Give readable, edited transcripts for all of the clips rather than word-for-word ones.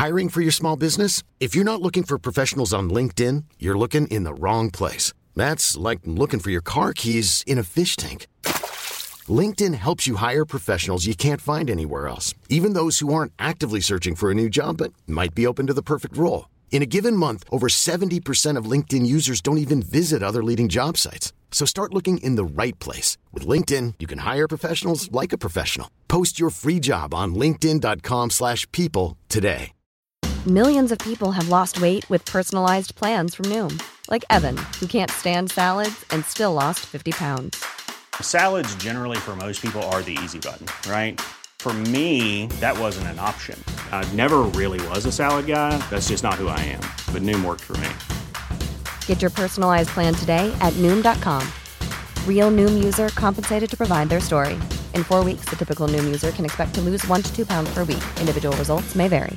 Hiring for your small business? If you're not looking for professionals on LinkedIn, you're looking in the wrong place. That's like looking for your car keys in a fish tank. LinkedIn helps you hire professionals you can't find anywhere else, even those who aren't actively searching for a new job but might be open to the perfect role. In a given month, over 70% of LinkedIn users don't even visit other leading job sites. So start looking in the right place. With LinkedIn, you can hire professionals like a professional. Post your free job on linkedin.com/people today. Millions of people have lost weight with personalized plans from Noom. Like Evan, who can't stand salads and still lost 50 pounds. Salads generally for most people are the easy button, right? For me, that wasn't an option. I never really was a salad guy. That's just not who I am. But Noom worked for me. Get your personalized plan today at Noom.com. Real Noom user compensated to provide their story. In 4 weeks, the typical Noom user can expect to lose 1 to 2 pounds per week. Individual results may vary.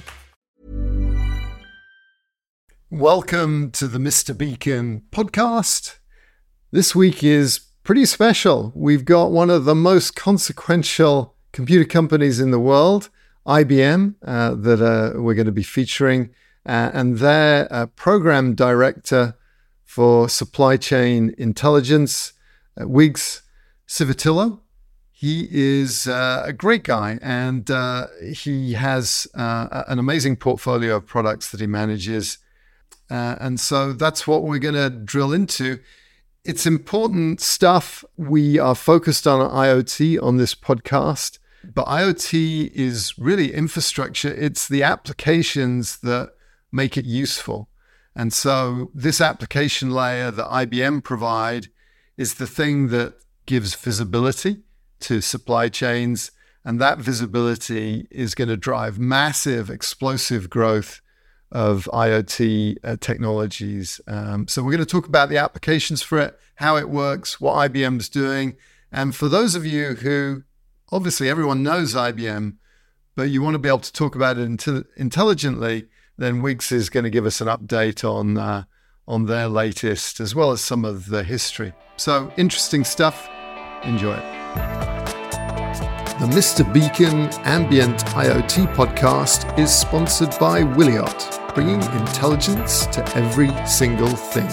Welcome to the Mr. Beacon podcast. This week is pretty special. We've got one of the most consequential computer companies in the world, IBM, that we're going to be featuring, and their program director for supply chain intelligence, Wiggs Civitillo. He is a great guy, and he has an amazing portfolio of products that he manages. And so that's what we're going to drill into. It's important stuff. We are focused on IoT on this podcast, but IoT is really infrastructure. It's the applications that make it useful. And so this application layer that IBM provide is the thing that gives visibility to supply chains. And that visibility is going to drive massive, explosive growth of IoT technologies. So we're going to talk about the applications for it, how it works, what IBM's doing. And for those of you who, obviously everyone knows IBM, but you want to be able to talk about it intelligently, then Wiggs is going to give us an update on their latest, as well as some of the history. So interesting stuff. Enjoy it. The Mr. Beacon Ambient IoT podcast is sponsored by Wiliot, bringing intelligence to every single thing.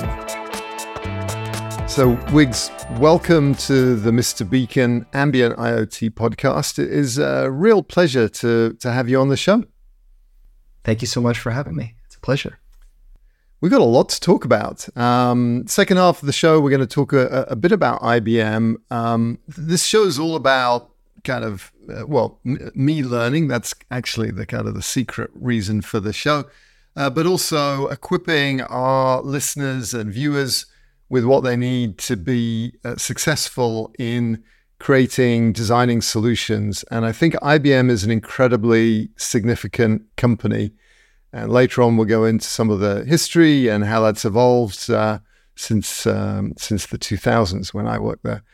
So, Wiggs, welcome to the Mr. Beacon Ambient IoT podcast. It is a real pleasure to have you on the show. Thank you so much for having me. It's a pleasure. We've got a lot to talk about. Second half of the show, we're going to talk a bit about IBM. This show is all about kind of, me learning. That's actually the kind of the secret reason for the show, but also equipping our listeners and viewers with what they need to be successful in creating, designing solutions. And I think IBM is an incredibly significant company. And later on, we'll go into some of the history and how that's evolved since the 2000s when I worked there.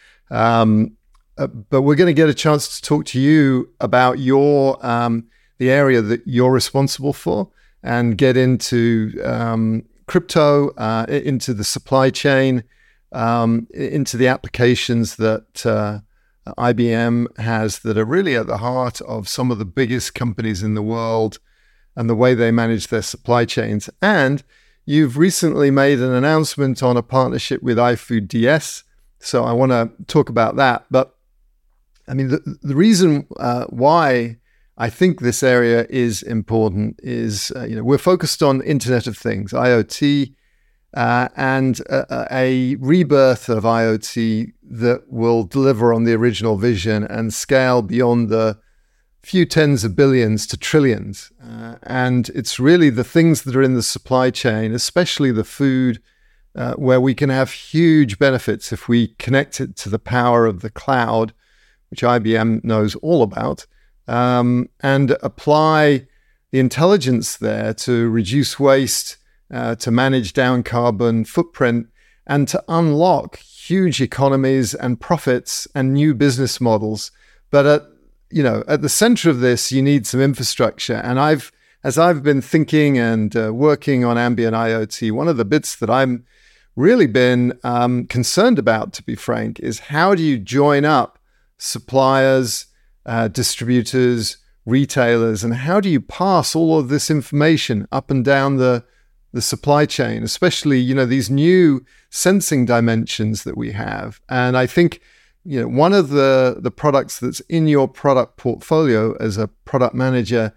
But we're going to get a chance to talk to you about your the area that you're responsible for, and get into crypto, into the supply chain, into the applications that IBM has that are really at the heart of some of the biggest companies in the world and the way they manage their supply chains. And you've recently made an announcement on a partnership with iFood So I want to talk about that. But I mean, the reason why I think this area is important is, we're focused on Internet of Things, IoT, and a rebirth of IoT that will deliver on the original vision and scale beyond the few tens of billions to trillions. And it's really the things that are in the supply chain, especially the food, where we can have huge benefits if we connect it to the power of the cloud, which IBM knows all about, and apply the intelligence there to reduce waste, to manage down carbon footprint, and to unlock huge economies and profits and new business models. But at the center of this, you need some infrastructure. And as I've been thinking and working on ambient IoT, one of the bits that I'm really been concerned about, to be frank, is how do you join up suppliers, distributors, retailers, and how do you pass all of this information up and down the supply chain, especially, these new sensing dimensions that we have? And I think, one of the products that's in your product portfolio as a product manager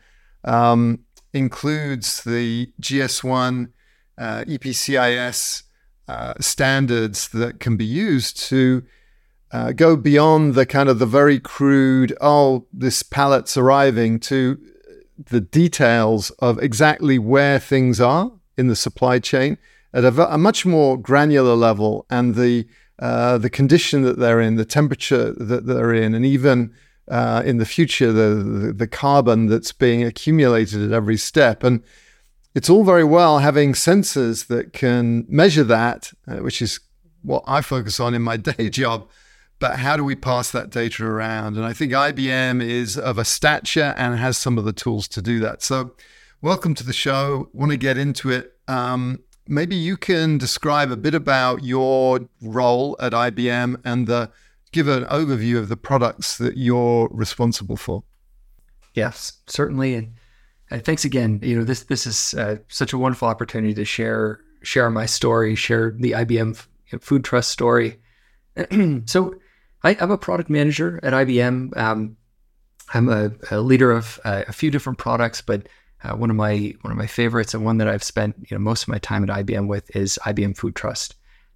includes the GS1 EPCIS standards that can be used to go beyond the kind of the very crude, this pallet's arriving, to the details of exactly where things are in the supply chain at a much more granular level, and the condition that they're in, the temperature that they're in, and even in the future, the carbon that's being accumulated at every step. And it's all very well having sensors that can measure that, which is what I focus on in my day job. But how do we pass that data around? And I think IBM is of a stature and has some of the tools to do that. So welcome to the show. Want to get into it. Maybe you can describe a bit about your role at IBM and give an overview of the products that you're responsible for. Yes, certainly. And thanks again. This is such a wonderful opportunity to share my story, share the IBM Food Trust story. So I'm a product manager at IBM. I'm a leader of a few different products, but one of my favorites, and one that I've spent most of my time at IBM with, is IBM Food Trust.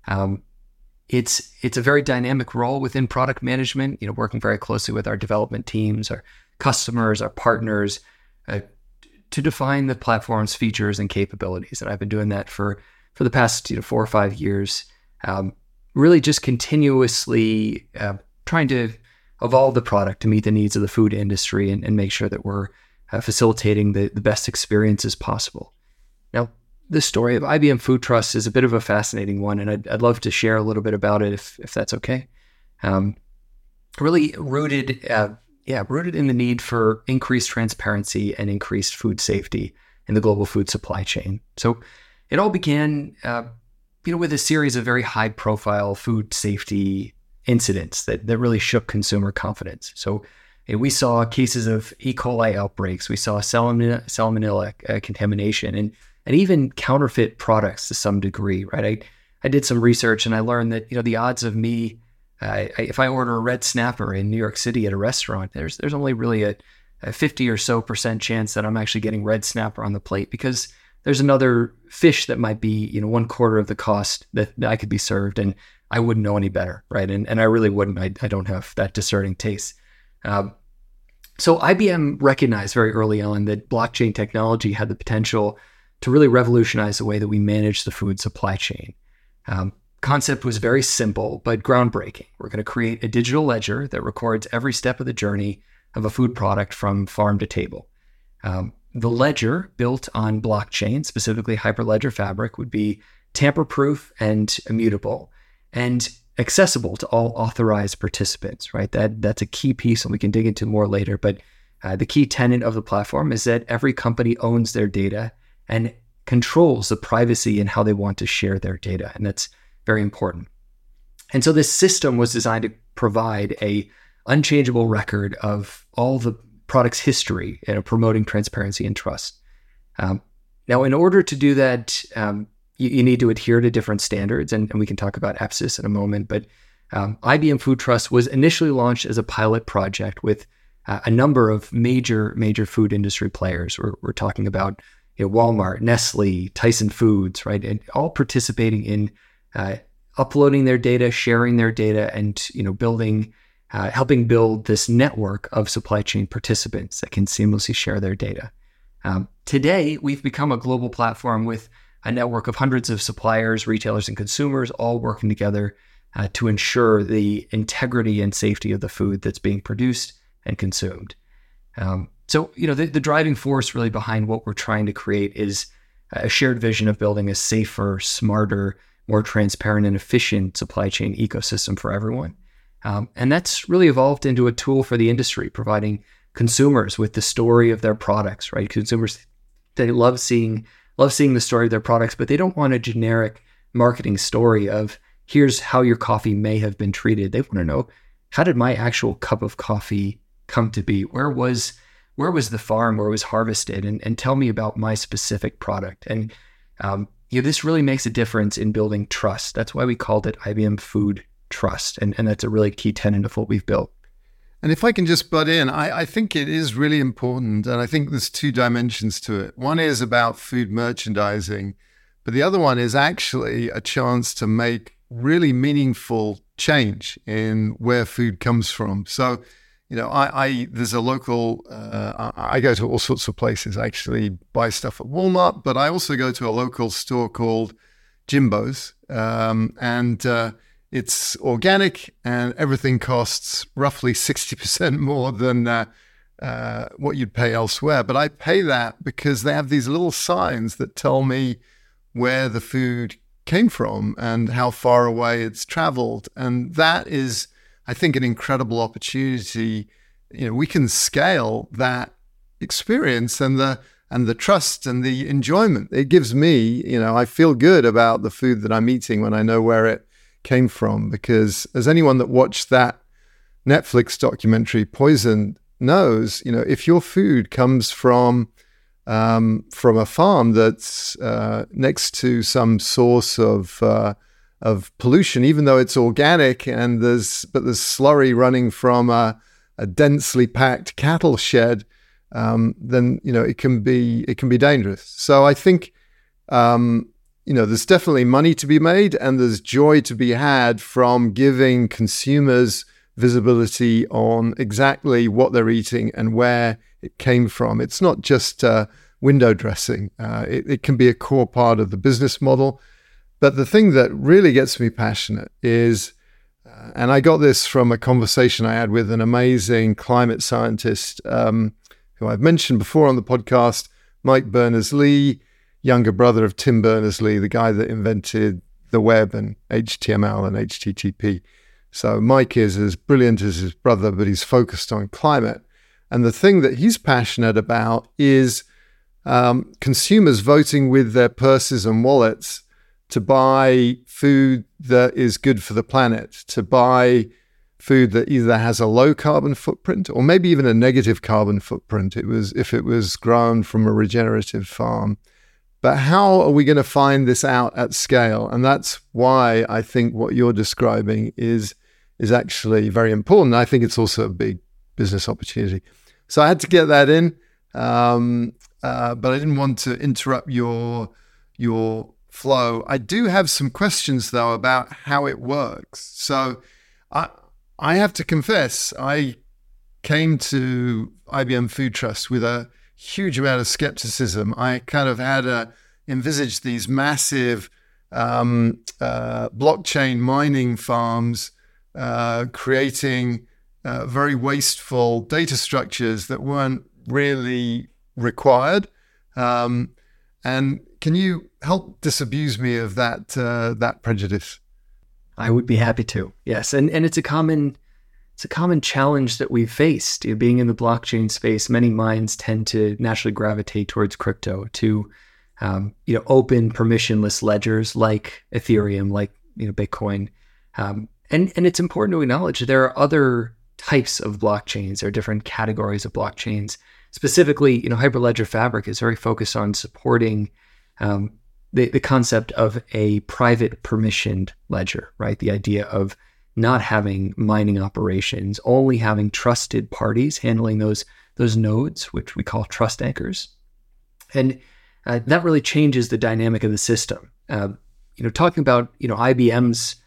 It's a very dynamic role within product management. Working very closely with our development teams, our customers, our partners, to define the platform's features and capabilities. And I've been doing that for the past 4 or 5 years. Really just continuously trying to evolve the product to meet the needs of the food industry and make sure that we're facilitating the best experiences possible. Now, the story of IBM Food Trust is a bit of a fascinating one, and I'd love to share a little bit about it if that's okay. Really rooted in the need for increased transparency and increased food safety in the global food supply chain. So it all began with a series of very high-profile food safety incidents that really shook consumer confidence. So we saw cases of E. coli outbreaks, we saw salmonella contamination, and even counterfeit products to some degree, right? I did some research and I learned that the odds of me, if I order a red snapper in New York City at a restaurant, there's only really a 50 or so % chance that I'm actually getting red snapper on the plate, because there's another fish that might be 1/4 of the cost that I could be served, and I wouldn't know any better, right? And I really wouldn't. I don't have that discerning taste. So IBM recognized very early on that blockchain technology had the potential to really revolutionize the way that we manage the food supply chain. Concept was very simple, but groundbreaking. We're going to create a digital ledger that records every step of the journey of a food product from farm to table. The ledger, built on blockchain, specifically Hyperledger Fabric, would be tamper-proof and immutable, and accessible to all authorized participants, right? That's a key piece, and we can dig into more later. But the key tenet of the platform is that every company owns their data and controls the privacy and how they want to share their data, and that's very important. And so this system was designed to provide a unchangeable record of all the product's history, promoting transparency and trust. Now, in order to do that, you need to adhere to different standards, and we can talk about EPSIS in a moment, but IBM Food Trust was initially launched as a pilot project with a number of major food industry players. We're talking about Walmart, Nestle, Tyson Foods, right? And all participating in uploading their data, sharing their data, and helping build this network of supply chain participants that can seamlessly share their data. Today, we've become a global platform with a network of hundreds of suppliers, retailers, and consumers all working together to ensure the integrity and safety of the food that's being produced and consumed. So, the driving force really behind what we're trying to create is a shared vision of building a safer, smarter, more transparent and efficient supply chain ecosystem for everyone. And that's really evolved into a tool for the industry, providing consumers with the story of their products, right? Consumers, they love seeing the story of their products, but they don't want a generic marketing story of here's how your coffee may have been treated. They want to know, how did my actual cup of coffee come to be? Where was where was the farm where it was harvested, and tell me about my specific product. And this really makes a difference in building trust. That's why we called it IBM Food Trust. And that's a really key tenet of what we've built. And if I can just butt in, I think it is really important. And I think there's two dimensions to it. One is about food merchandising, but the other one is actually a chance to make really meaningful change in where food comes from. So, there's a local, I go to all sorts of places. I actually buy stuff at Walmart, but I also go to a local store called Jimbo's. It's organic and everything costs roughly 60% more than what you'd pay elsewhere. But I pay that because they have these little signs that tell me where the food came from and how far away it's traveled. And that is, I think, an incredible opportunity. We can scale that experience and the trust and the enjoyment it gives me. I feel good about the food that I'm eating when I know where it came from, because as anyone that watched that Netflix documentary Poisoned knows, if your food comes from a farm that's next to some source of pollution, even though it's organic, and there's slurry running from a densely packed cattle shed, then it can be dangerous. So I think there's definitely money to be made, and there's joy to be had from giving consumers visibility on exactly what they're eating and where it came from. It's not just window dressing. It can be a core part of the business model. But the thing that really gets me passionate is, and I got this from a conversation I had with an amazing climate scientist who I've mentioned before on the podcast, Mike Berners-Lee, younger brother of Tim Berners-Lee, the guy that invented the web and HTML and HTTP. So Mike is as brilliant as his brother, but he's focused on climate. And the thing that he's passionate about is consumers voting with their purses and wallets to buy food that is good for the planet, to buy food that either has a low carbon footprint or maybe even a negative carbon footprint if it was grown from a regenerative farm. But how are we going to find this out at scale? And that's why I think what you're describing is actually very important. I think it's also a big business opportunity. So I had to get that in, but I didn't want to interrupt your flow. I do have some questions, though, about how it works. So I have to confess, I came to IBM Food Trust with a huge amount of skepticism. I kind of had envisaged these massive blockchain mining farms creating very wasteful data structures that weren't really required. And can you help disabuse me of that prejudice? I would be happy to. Yes, and it's a common challenge that we've faced. Being in the blockchain space, many minds tend to naturally gravitate towards crypto, to open permissionless ledgers like Ethereum, like Bitcoin, and it's important to acknowledge there are other types of blockchains. There are different categories of blockchains. Specifically, Hyperledger Fabric is very focused on supporting the concept of a private permissioned ledger, right? The idea of not having mining operations, only having trusted parties handling those nodes, which we call trust anchors. And that really changes the dynamic of the system. Talking about, IBM's,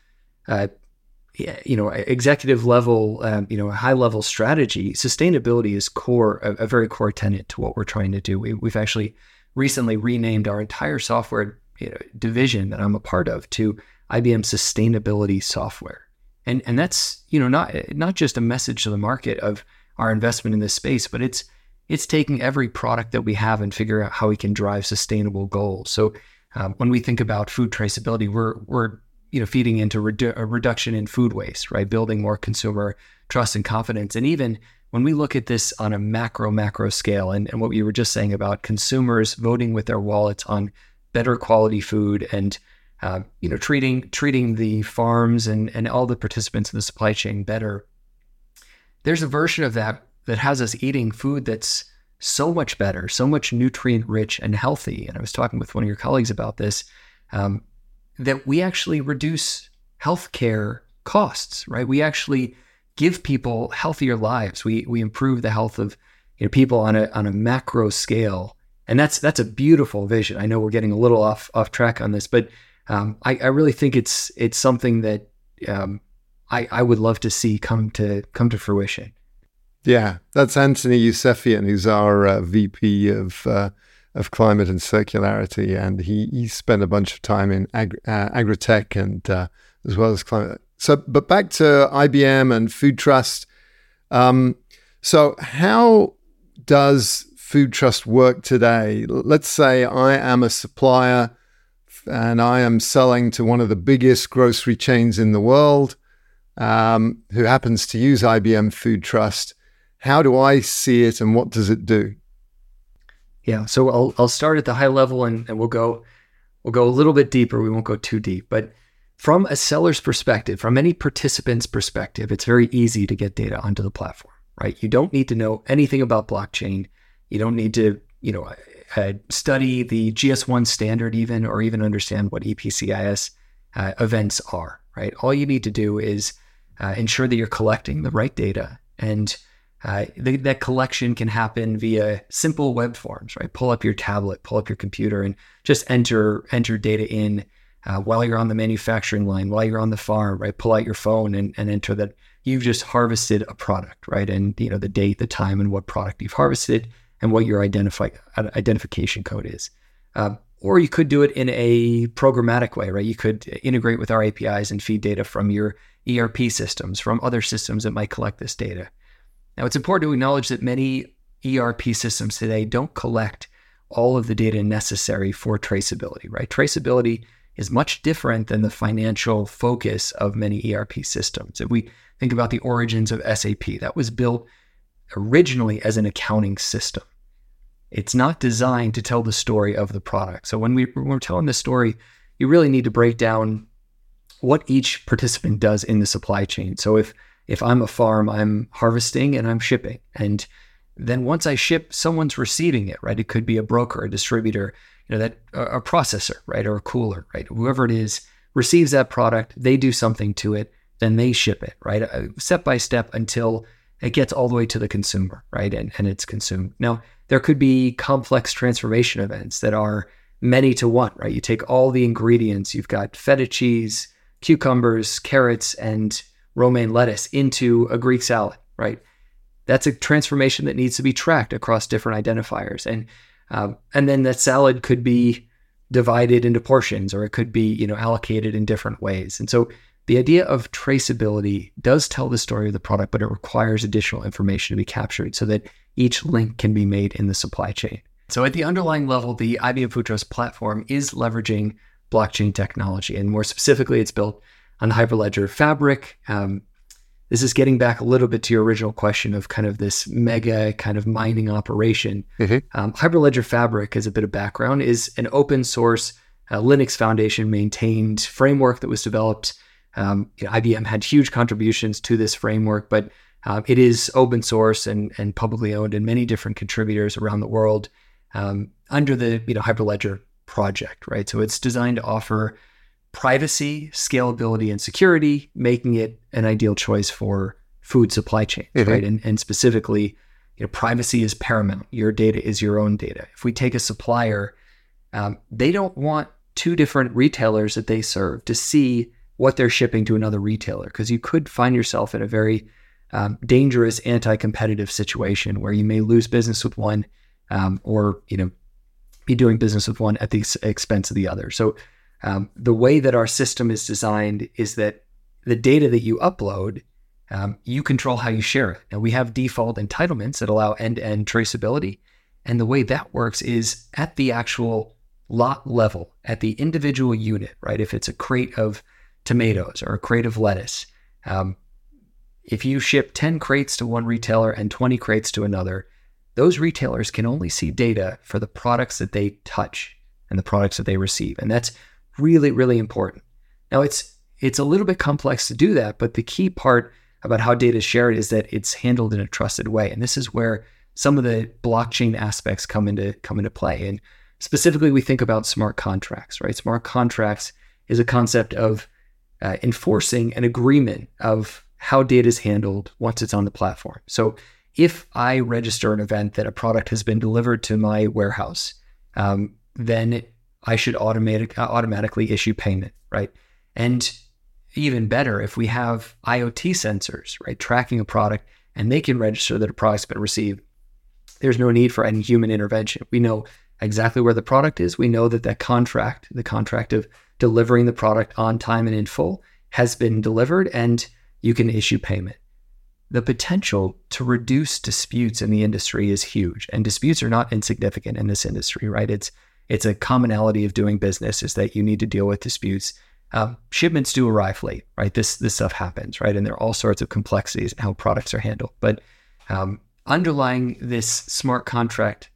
executive level, high level strategy, sustainability is a very core tenet to what we're trying to do. We've actually recently renamed our entire software division that I'm a part of to IBM Sustainability Software. And that's, not just a message to the market of our investment in this space, but it's taking every product that we have and figure out how we can drive sustainable goals. So when we think about food traceability, we're feeding into a reduction in food waste, right? Building more consumer trust and confidence. And even when we look at this on a macro scale, and what you were just saying about consumers voting with their wallets on better quality food and treating the farms and all the participants in the supply chain better, there's a version of that has us eating food that's so much better, so much nutrient rich and healthy. And I was talking with one of your colleagues about this, that we actually reduce healthcare costs, right? We actually give people healthier lives. We improve the health of people on a macro scale. And that's a beautiful vision. I know we're getting a little off track on this, but I really think it's something that I would love to see come to fruition. Yeah, that's Anthony Yousefian, who's our VP of climate and circularity, and he spent a bunch of time in agri-tech and as well as climate. So, but back to IBM and Food Trust. So, how does Food Trust work today? Let's say I am a supplier and I am selling to one of the biggest grocery chains in the world, who happens to use IBM Food Trust. How do I see it, and what does it do? Yeah, so I'll start at the high level, and we'll go a little bit deeper. We won't go too deep, but from a seller's perspective, from any participant's perspective, it's very easy to get data onto the platform, right? You don't need to know anything about blockchain. You don't need to, study the GS1 standard or even understand what EPCIS events are, right? All you need to do is ensure that you're collecting the right data, and that collection can happen via simple web forms, right? Pull up your tablet, pull up your computer, and just enter data in while you're on the manufacturing line, while you're on the farm, right? Pull out your phone and enter that you've just harvested a product, right? And the date, the time, and what product you've harvested, and what your identification code is. Or you could do it in a programmatic way, right? You could integrate with our APIs and feed data from your ERP systems, from other systems that might collect this data. Now, it's important to acknowledge that many ERP systems today don't collect all of the data necessary for traceability, right? Traceability is much different than the financial focus of many ERP systems. If we think about the origins of SAP, that was built originally as an accounting system. It's not designed to tell the story of the product. So when we're telling the story, you really need to break down what each participant does in the supply chain. So if I'm a farm, I'm harvesting and I'm shipping. And then once I ship, someone's receiving it, right? It could be a broker, a distributor, a processor, right? Or a cooler, right? Whoever it is receives that product, they do something to it, then they ship it, right? Step by step until it gets all the way to the consumer, right? And it's consumed. Now, there could be complex transformation events that are many to one, right? You take all the ingredients, you've got feta cheese, cucumbers, carrots, and romaine lettuce into a Greek salad, right? That's a transformation that needs to be tracked across different identifiers. And then that salad could be divided into portions, or it could be, allocated in different ways. And so the idea of traceability does tell the story of the product, but it requires additional information to be captured so that each link can be made in the supply chain. So at the underlying level, the IBM Food Trust platform is leveraging blockchain technology. And more specifically, it's built on Hyperledger Fabric. This is getting back a little bit to your original question of kind of this mega kind of mining operation. Mm-hmm. Hyperledger Fabric, as a bit of background, is an open source Linux Foundation maintained framework that was developed. IBM had huge contributions to this framework, but it is open source and publicly owned, and many different contributors around the world under the Hyperledger project, right? So it's designed to offer privacy, scalability, and security, making it an ideal choice for food supply chains, mm-hmm. right? And specifically, privacy is paramount. Your data is your own data. If we take a supplier, they don't want two different retailers that they serve to see what they're shipping to another retailer, because you could find yourself in a very dangerous anti-competitive situation where you may lose business with one, or be doing business with one at the expense of the other. So the way that our system is designed is that the data that you upload, you control how you share it. Now, we have default entitlements that allow end-to-end traceability. And the way that works is at the actual lot level, at the individual unit, right? If it's a crate of tomatoes or a crate of lettuce, if you ship 10 crates to one retailer and 20 crates to another, those retailers can only see data for the products that they touch and the products that they receive. And that's really, really important. Now, it's a little bit complex to do that, but the key part about how data is shared is that it's handled in a trusted way. And this is where some of the blockchain aspects come into play. And specifically, we think about smart contracts, right? Smart contracts is a concept of enforcing an agreement of how data is handled once it's on the platform. So if I register an event that a product has been delivered to my warehouse, then I should automatically issue payment, right? And even better, if we have IoT sensors, right, tracking a product, and they can register that a product's been received, there's no need for any human intervention. We know exactly where the product is. We know that the contract of delivering the product on time and in full has been delivered, and you can issue payment. The potential to reduce disputes in the industry is huge, and disputes are not insignificant in this industry, right? It's a commonality of doing business is that you need to deal with disputes. Shipments do arrive late, right? This stuff happens, right? And there are all sorts of complexities in how products are handled. But underlying this smart contract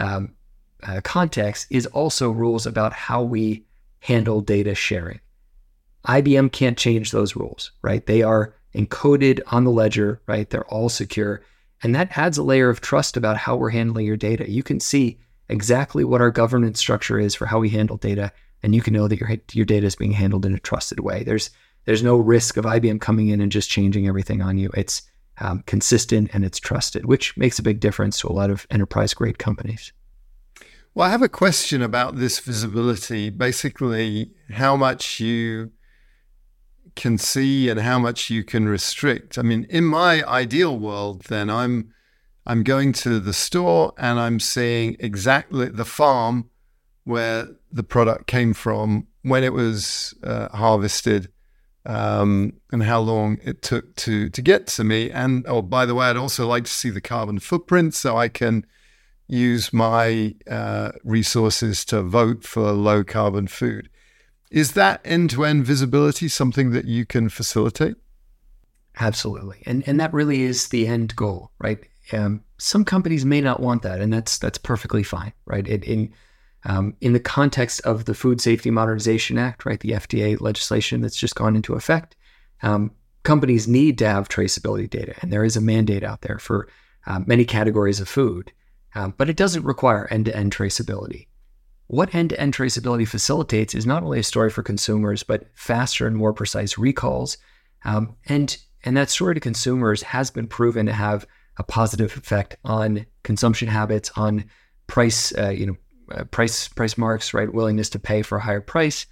context is also rules about how we handle data sharing. IBM can't change those rules, right? They are encoded on the ledger, right? They're all secure. And that adds a layer of trust about how we're handling your data. You can see exactly what our governance structure is for how we handle data, and you can know that your data is being handled in a trusted way. There's no risk of IBM coming in and just changing everything on you. It's consistent and it's trusted, which makes a big difference to a lot of enterprise-grade companies. Well, I have a question about this visibility, basically how much you can see and how much you can restrict. I mean, in my ideal world, then I'm going to the store and I'm seeing exactly the farm where the product came from, when it was harvested, and how long it took to get to me. And, oh, by the way, I'd also like to see the carbon footprint so I can use my resources to vote for low carbon food. Is that end-to-end visibility something that you can facilitate? Absolutely. And that really is the end goal, right? Some companies may not want that, and that's perfectly fine, right? In the context of the Food Safety Modernization Act, right, the FDA legislation that's just gone into effect, companies need to have traceability data, and there is a mandate out there for many categories of food, but it doesn't require end-to-end traceability. What end-to-end traceability facilitates is not only a story for consumers, but faster and more precise recalls, and that story to consumers has been proven to have a positive effect on consumption habits, on price, price marks, right? Willingness to pay for a higher price.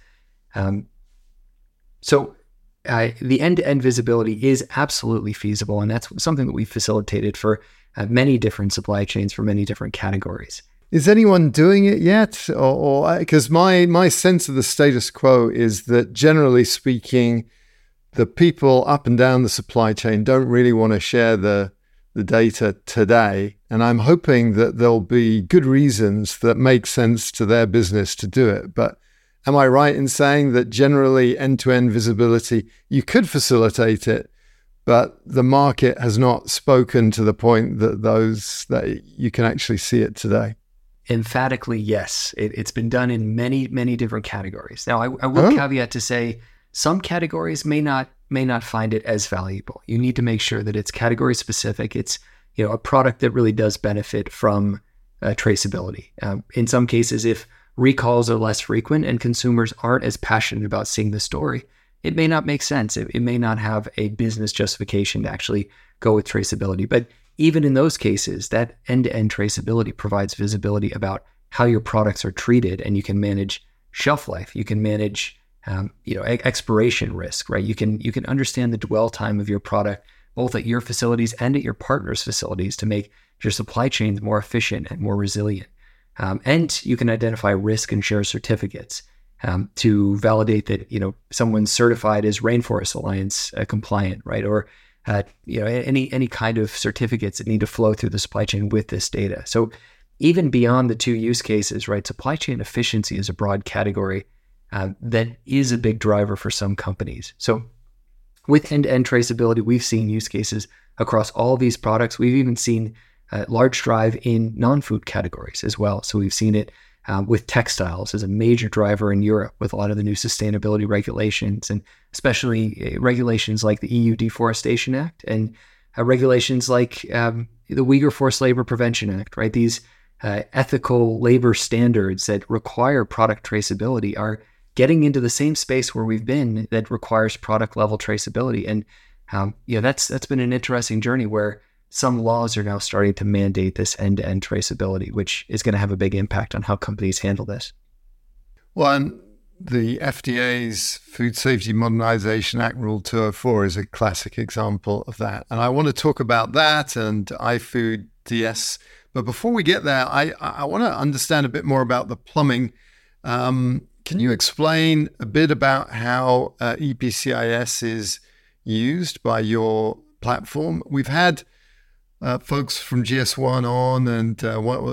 So the end-to-end visibility is absolutely feasible, and that's something that we facilitated for many different supply chains for many different categories. Is anyone doing it yet? Or because my sense of the status quo is that, generally speaking, the people up and down the supply chain don't really want to share the data today. And I'm hoping that there'll be good reasons that make sense to their business to do it. But am I right in saying that generally end-to-end visibility, you could facilitate it, but the market has not spoken to the point that you can actually see it today? Emphatically, yes. It's been done in many, many different categories. Now, I will caveat to say some categories may not find it as valuable. You need to make sure that it's category specific. It's a product that really does benefit from traceability. In some cases, if recalls are less frequent and consumers aren't as passionate about seeing the story, it may not make sense. It may not have a business justification to actually go with traceability. But even in those cases, that end-to-end traceability provides visibility about how your products are treated, and you can manage shelf life. You can manage, expiration risk, right? You can understand the dwell time of your product, both at your facilities and at your partners' facilities, to make your supply chains more efficient and more resilient. And you can identify risk and share certificates to validate that someone's certified as Rainforest Alliance compliant, right? Or any kind of certificates that need to flow through the supply chain with this data. So even beyond the two use cases, right, supply chain efficiency is a broad category that is a big driver for some companies. So with end-to-end traceability, we've seen use cases across all of these products. We've even seen large drive in non-food categories as well. So we've seen it with textiles as a major driver in Europe with a lot of the new sustainability regulations, and especially regulations like the EU Deforestation Act. And regulations like the Uyghur Forced Labor Prevention Act, right? These ethical labor standards that require product traceability are getting into the same space where we've been that requires product level traceability. And that's been an interesting journey where some laws are now starting to mandate this end-to-end traceability, which is going to have a big impact on how companies handle this. Well, and the FDA's Food Safety Modernization Act Rule 204 is a classic example of that. And I want to talk about that and iFood DS. But before we get there, I want to understand a bit more about the plumbing. Can you explain a bit about how EPCIS is used by your platform? We've had folks from GS1 on, and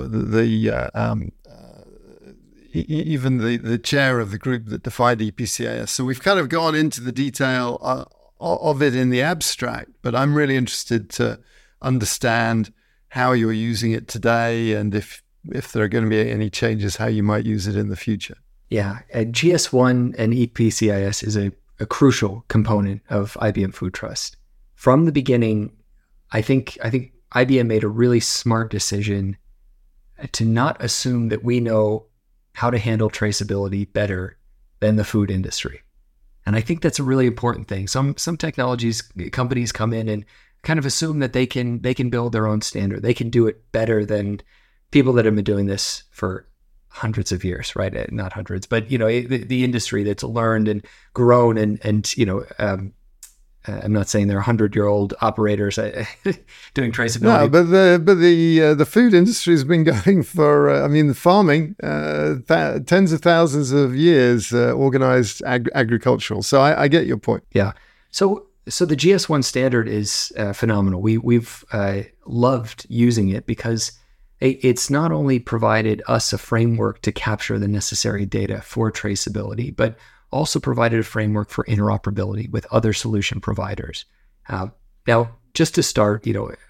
even the chair of the group that defined EPCIS. So we've kind of gone into the detail of it in the abstract, but I'm really interested to understand how you're using it today, and if there are going to be any changes, how you might use it in the future. Yeah, GS1 and EPCIS is a crucial component of IBM Food Trust. From the beginning, I think IBM made a really smart decision to not assume that we know how to handle traceability better than the food industry. And I think that's a really important thing. Some companies come in and kind of assume that they can build their own standard. They can do it better than people that have been doing this for hundreds of years, right? Not hundreds, but the industry that's learned and grown and I'm not saying they're 100-year-old operators doing traceability. No, but the food industry has been going for farming tens of thousands of years, organized agricultural. So I get your point. Yeah. So the GS1 standard is phenomenal. We've loved using it because it's not only provided us a framework to capture the necessary data for traceability, but also provided a framework for interoperability with other solution providers. Now, just to start,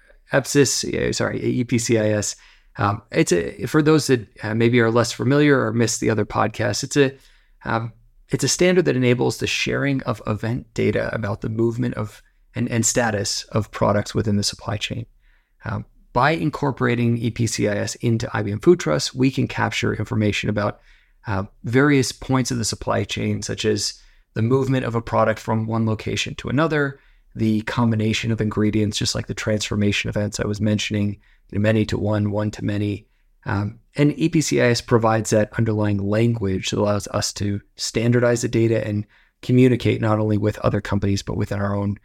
EPCIS, for those that maybe are less familiar or missed the other podcasts, it's a standard that enables the sharing of event data about the movement of and status of products within the supply chain. By incorporating EPCIS into IBM Food Trust, we can capture information about various points of the supply chain, such as the movement of a product from one location to another, the combination of ingredients, just like the transformation events I was mentioning, many to one to many. And EPCIS provides that underlying language that allows us to standardize the data and communicate not only with other companies, but within our own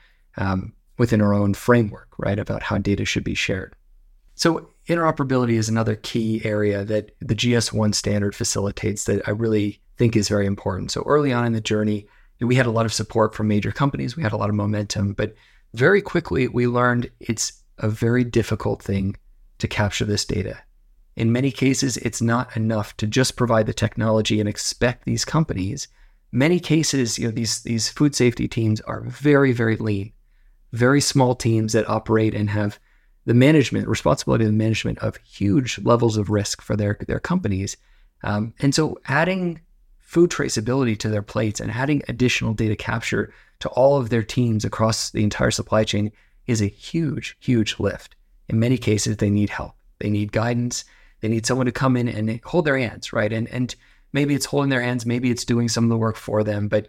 framework, right, about how data should be shared. So interoperability is another key area that the GS1 standard facilitates that I really think is very important. So early on in the journey, we had a lot of support from major companies. We had a lot of momentum, but very quickly we learned it's a very difficult thing to capture this data. In many cases, it's not enough to just provide the technology and expect these companies. Many cases, these food safety teams are very, very lean, very small teams that operate and have the responsibility of the management of huge levels of risk for their companies. And so adding food traceability to their plates and adding additional data capture to all of their teams across the entire supply chain is a huge, huge lift. In many cases, they need help. They need guidance. They need someone to come in and hold their hands, right? And maybe it's holding their hands, maybe it's doing some of the work for them, but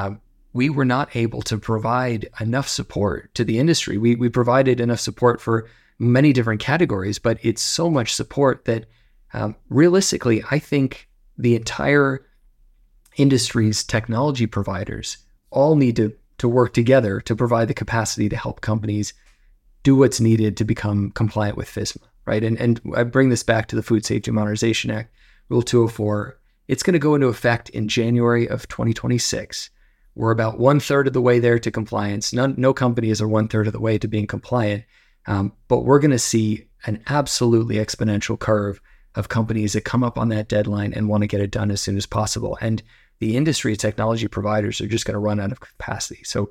we were not able to provide enough support to the industry. We provided enough support for many different categories, but it's so much support that realistically, I think the entire industry's technology providers all need to work together to provide the capacity to help companies do what's needed to become compliant with FSMA, right? And I bring this back to the Food Safety Modernization Act, Rule 204. It's going to go into effect in January of 2026. We're about 1/3 of the way there to compliance. No company is 1/3 of the way to being compliant, but we're going to see an absolutely exponential curve of companies that come up on that deadline and want to get it done as soon as possible. And the industry technology providers are just going to run out of capacity. So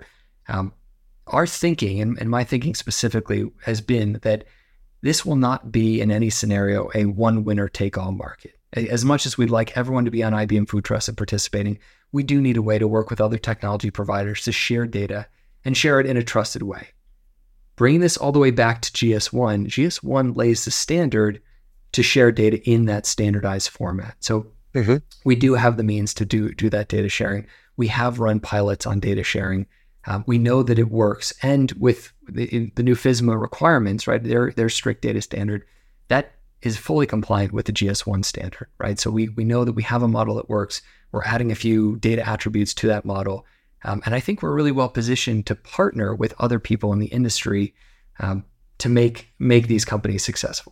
our thinking, and my thinking specifically, has been that this will not be in any scenario a one winner take all market. As much as we'd like everyone to be on IBM Food Trust and participating, we do need a way to work with other technology providers to share data and share it in a trusted way. Bringing this all the way back to GS1, GS1 lays the standard to share data in that standardized format. So we do have the means to do that data sharing. We have run pilots on data sharing. We know that it works. And with the new FSMA requirements, right, their strict data standard, that is fully compliant with the GS1 standard, right? So we know that we have a model that works. We're adding a few data attributes to that model. And I think we're really well positioned to partner with other people in the industry to make these companies successful.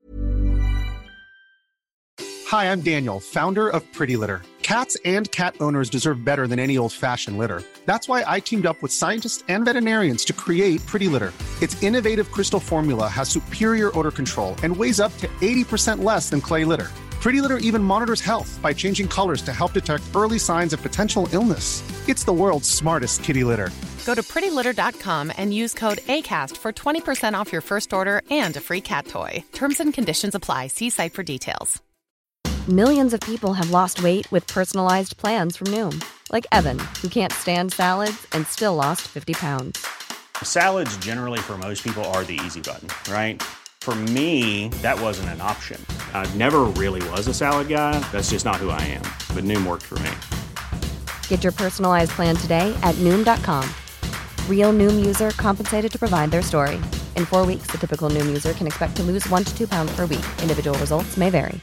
Hi, I'm Daniel, founder of Pretty Litter. Cats and cat owners deserve better than any old-fashioned litter. That's why I teamed up with scientists and veterinarians to create Pretty Litter. Its innovative crystal formula has superior odor control and weighs up to 80% less than clay litter. Pretty Litter even monitors health by changing colors to help detect early signs of potential illness. It's the world's smartest kitty litter. Go to prettylitter.com and use code ACAST for 20% off your first order and a free cat toy. Terms and conditions apply. See site for details. Millions of people have lost weight with personalized plans from Noom. Like Evan, who can't stand salads and still lost 50 pounds. Salads generally for most people are the easy button, right? For me, that wasn't an option. I never really was a salad guy. That's just not who I am. But Noom worked for me. Get your personalized plan today at Noom.com. Real Noom user compensated to provide their story. In 4 weeks, the typical Noom user can expect to lose 1 to 2 pounds per week. Individual results may vary.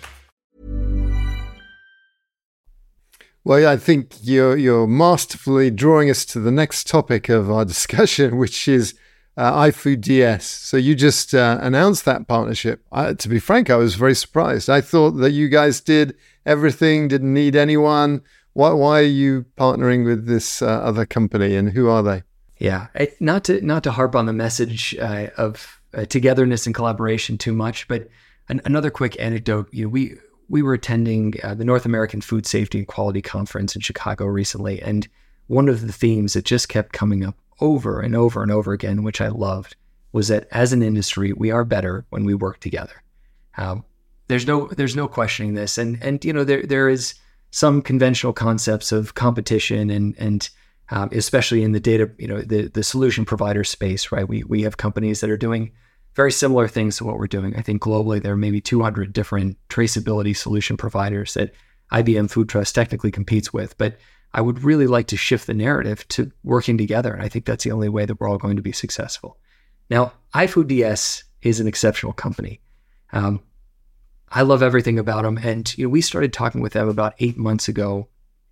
Well, yeah, I think you're masterfully drawing us to the next topic of our discussion, which is iFood DS. So you just announced that partnership. To be frank, I was very surprised. I thought that you guys did everything, didn't need anyone. Why are you partnering with this other company, and who are they? Yeah, not to harp on the message of togetherness and collaboration too much, but another quick anecdote. We were attending the North American Food Safety and Quality Conference in Chicago recently, and one of the themes that just kept coming up over and over and over again, which I loved, was that as an industry, we are better when we work together. There's no questioning this, and there is some conventional concepts of competition and especially in the data, the solution provider space, right? We have companies that are doing very similar things to what we're doing. I think globally there are maybe 200 different traceability solution providers that IBM Food Trust technically competes with, but I would really like to shift the narrative to working together. And I think that's the only way that we're all going to be successful. Now, iFood DS is an exceptional company. I love everything about them. And we started talking with them about 8 months ago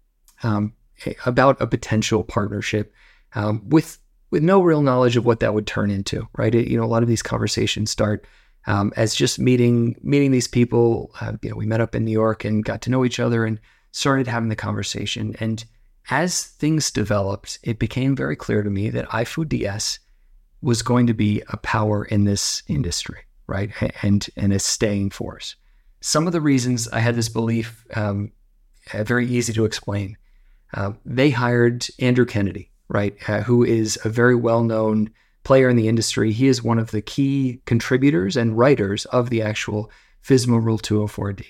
about a potential partnership with no real knowledge of what that would turn into, right? A lot of these conversations start as just meeting these people. We met up in New York and got to know each other and started having the conversation. And as things developed, it became very clear to me that iFood DS was going to be a power in this industry, right? And a staying force. Some of the reasons I had this belief, very easy to explain. They hired Andrew Kennedy, right, who is a very well-known player in the industry. He is one of the key contributors and writers of the actual FSMA Rule 204D.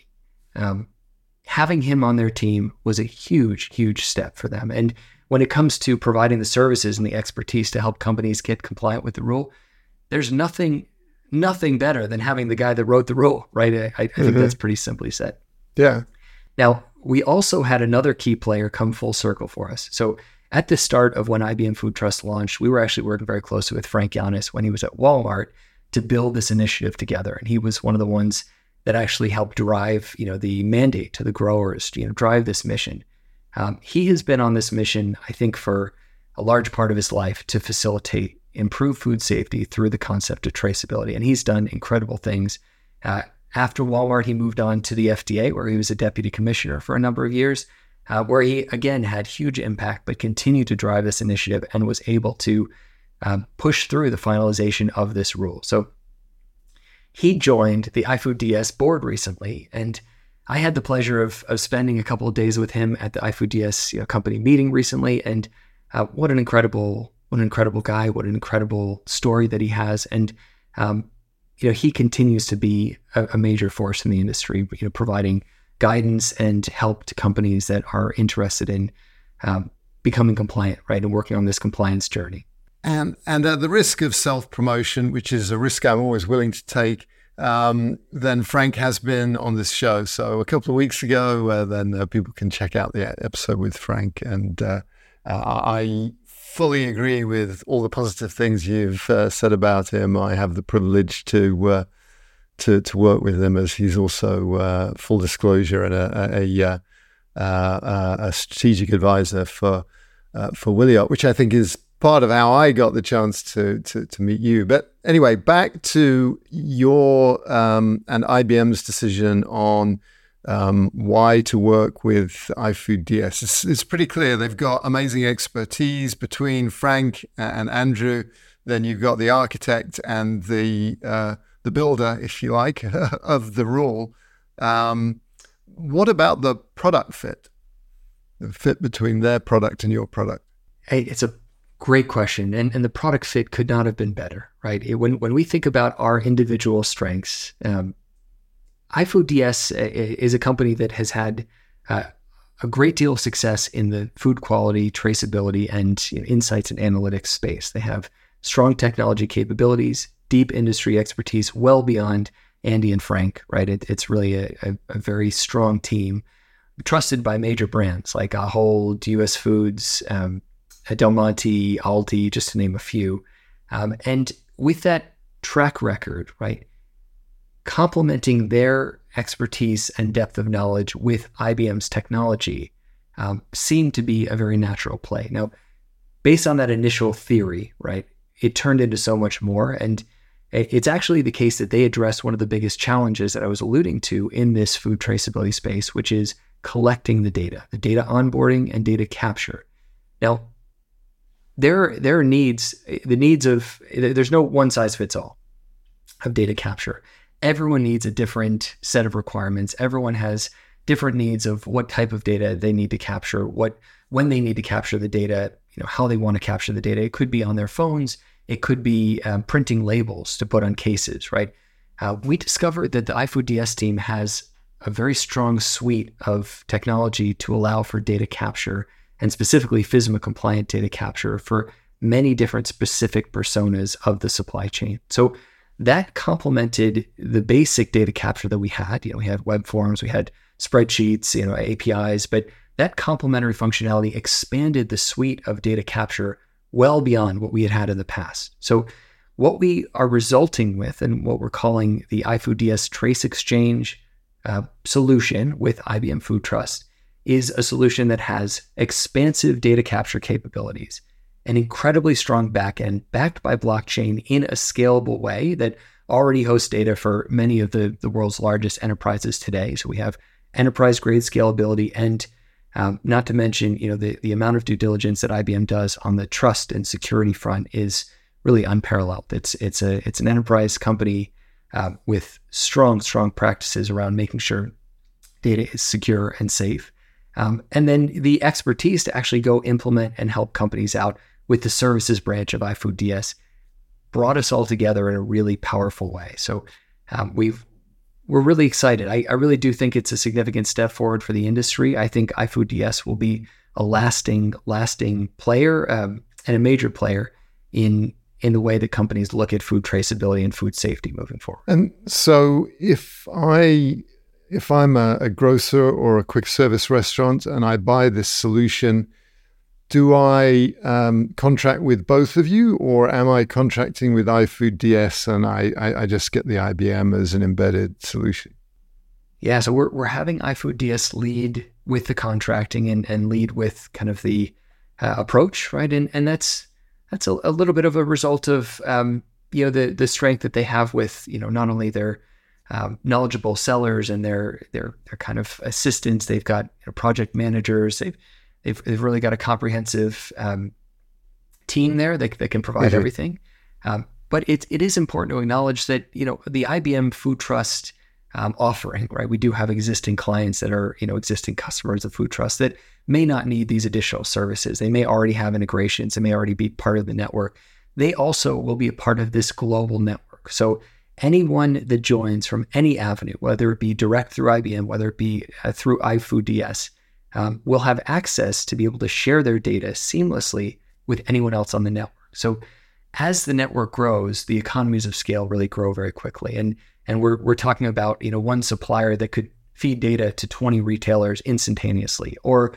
Having him on their team was a huge, huge step for them. And when it comes to providing the services and the expertise to help companies get compliant with the rule, there's nothing better than having the guy that wrote the rule, right? I think that's pretty simply said. Yeah. Now, we also had another key player come full circle for us. So at the start of when IBM Food Trust launched, we were actually working very closely with Frank Yanis when he was at Walmart to build this initiative together. And he was one of the ones that actually helped drive, the mandate to the growers, drive this mission. He has been on this mission, I think, for a large part of his life to facilitate improved food safety through the concept of traceability. And he's done incredible things. After Walmart, he moved on to the FDA, where he was a deputy commissioner for a number of years, where he, again, had huge impact, but continued to drive this initiative and was able to push through the finalization of this rule. So he joined the iFood DS board recently, and I had the pleasure of spending a couple of days with him at the iFood DS company meeting recently. And what an incredible guy, what an incredible story that he has. And he continues to be a major force in the industry, providing guidance and help to companies that are interested in becoming compliant, right, and working on this compliance journey. And at the risk of self-promotion, which is a risk I'm always willing to take, then Frank has been on this show. So a couple of weeks ago, then people can check out the episode with Frank. And I fully agree with all the positive things you've said about him. I have the privilege to work with him, as he's also full disclosure and a strategic advisor for Wiliot, which I think is part of how I got the chance to meet you. But anyway, back to your and IBM's decision on why to work with iFood-DS. It's pretty clear they've got amazing expertise between Frank and Andrew. Then you've got the architect and the builder, if you like, of the rule. What about the product fit? The fit between their product and your product? Hey, it's a great question. And the product fit could not have been better, right? When we think about our individual strengths, iFood-DS is a company that has had a great deal of success in the food quality, traceability, and insights and analytics space. They have strong technology capabilities, deep industry expertise, well beyond Andy and Frank, right? It's really a very strong team, trusted by major brands like Ahold, US Foods, Del Monte, Aldi, just to name a few. And with that track record, right, complementing their expertise and depth of knowledge with IBM's technology seemed to be a very natural play. Now, based on that initial theory, right, it turned into so much more. And it's actually the case that they addressed one of the biggest challenges that I was alluding to in this food traceability space, which is collecting the data onboarding and data capture. Now, their needs, there's no one size fits all of data capture. Everyone needs a different set of requirements. Everyone has different needs of what type of data they need to capture, when they need to capture the data, how they want to capture the data. It could be on their phones. It could be printing labels to put on cases, right? We discovered that the iFood-DS team has a very strong suite of technology to allow for data capture, and specifically FSMA-compliant data capture for many different specific personas of the supply chain. So that complemented the basic data capture that we had. We had web forms, we had spreadsheets, APIs, but that complementary functionality expanded the suite of data capture well beyond what we had in the past. So what we are resulting with, and what we're calling the iFood-DS Trace Exchange solution with IBM Food Trust, is a solution that has expansive data capture capabilities, an incredibly strong backend backed by blockchain in a scalable way that already hosts data for many of the world's largest enterprises today. So we have enterprise-grade scalability, and not to mention, the amount of due diligence that IBM does on the trust and security front is really unparalleled. It's an enterprise company with strong practices around making sure data is secure and safe. And then the expertise to actually go implement and help companies out with the services branch of iFood-DS brought us all together in a really powerful way. So we're really excited. I really do think it's a significant step forward for the industry. I think iFood-DS will be a lasting player and a major player in the way that companies look at food traceability and food safety moving forward. And so if I'm a grocer or a quick service restaurant and I buy this solution, do I contract with both of you, or am I contracting with iFood-DS and I just get the IBM as an embedded solution? Yeah, so we're having iFood-DS lead with the contracting and lead with kind of the approach, right? And that's a little bit of a result of the strength that they have with not only their knowledgeable sellers and their kind of assistants. They've got project managers. They've really got a comprehensive team there that can provide everything. But it is important to acknowledge that the IBM Food Trust offering, right? We do have existing clients that are existing customers of Food Trust that may not need these additional services. They may already have integrations. They may already be part of the network. They also will be a part of this global network. So anyone that joins from any avenue, whether it be direct through IBM, whether it be through iFood-DS, will have access to be able to share their data seamlessly with anyone else on the network. So as the network grows, the economies of scale really grow very quickly. And we're talking about, one supplier that could feed data to 20 retailers instantaneously, or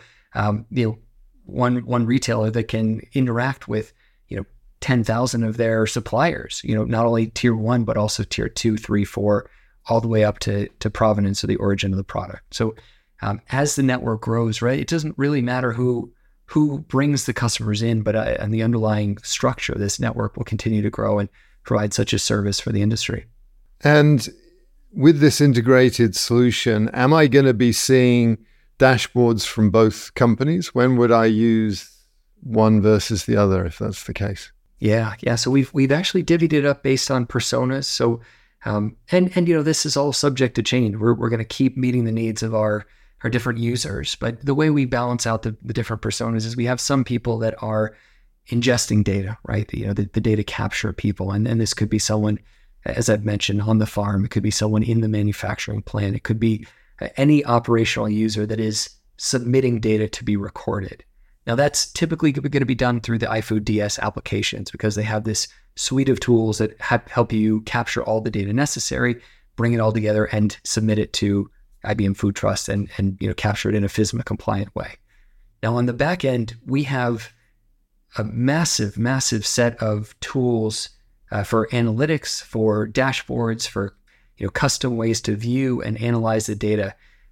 one retailer that can interact with 10,000 of their suppliers, not only tier 1 but also tier 2, 3, 4, all the way up to provenance or the origin of the product. So as the network grows, right, it doesn't really matter who brings the customers in, but and the underlying structure of this network will continue to grow and provide such a service for the industry. And with this integrated solution, am I going to be seeing dashboards from both companies? When would I use one versus the other, if that's the case? Yeah. So we've actually divvied it up based on personas. So this is all subject to change. We're going to keep meeting the needs of our different users, but the way we balance out the different personas is we have some people that are ingesting data, right? The data capture people, and this could be someone, as I've mentioned, on the farm. It could be someone in the manufacturing plant. It could be any operational user that is submitting data to be recorded. Now, that's typically going to be done through the iFood DS applications, because they have this suite of tools that help you capture all the data necessary, bring it all together, and submit it to IBM Food Trust and capture it in a FSMA compliant way. Now, on the back end, we have a massive set of tools for analytics, for dashboards, for custom ways to view and analyze the data.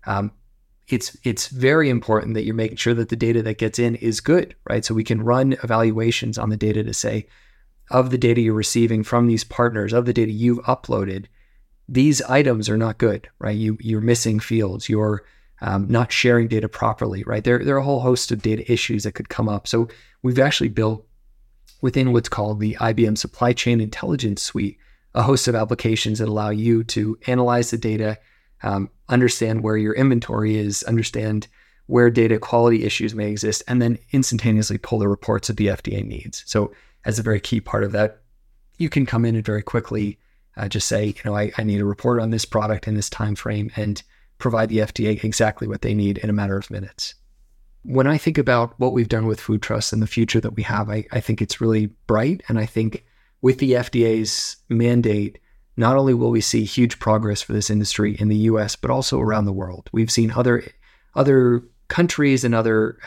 It's very important that you're making sure that the data that gets in is good, right? So we can run evaluations on the data to say, of the data you're receiving from these partners, of the data you've uploaded, these items are not good, right? You're missing fields. You're not sharing data properly, right? There are a whole host of data issues that could come up. So we've actually built within what's called the IBM Supply Chain Intelligence Suite a host of applications that allow you to analyze the data, understand where your inventory is, understand where data quality issues may exist, and then instantaneously pull the reports that the FDA needs. So as a very key part of that, you can come in and very quickly just say, I need a report on this product in this time frame, and provide the FDA exactly what they need in a matter of minutes. When I think about what we've done with Food Trust and the future that we have, I think it's really bright. And I think with the FDA's mandate, not only will we see huge progress for this industry in the US, but also around the world. We've seen other countries and other